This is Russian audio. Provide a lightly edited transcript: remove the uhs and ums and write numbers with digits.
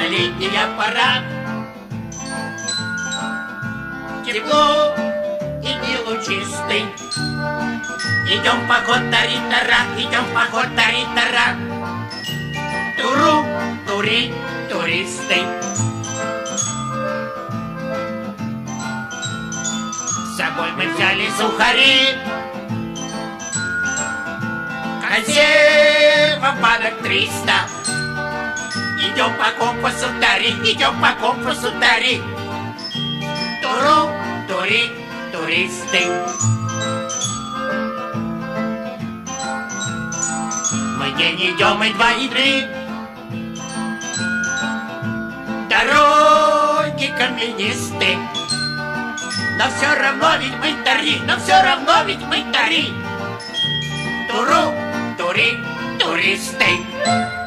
летняя пора. Тепло и дни лучистый. Идем в поход, тари-тара, идем в поход, тари-тара. Туру, тури, туристы. С собой мы взяли сухари, консервов банок 300. Идем по компасу, тари, идем по компасу, тари. Туру, тури, туристы. Мы день идем, и 2, и 3. Дороги каменисты. Но все равно ведь мы тари, но все равно ведь мы тари. Туру, тури, туристы.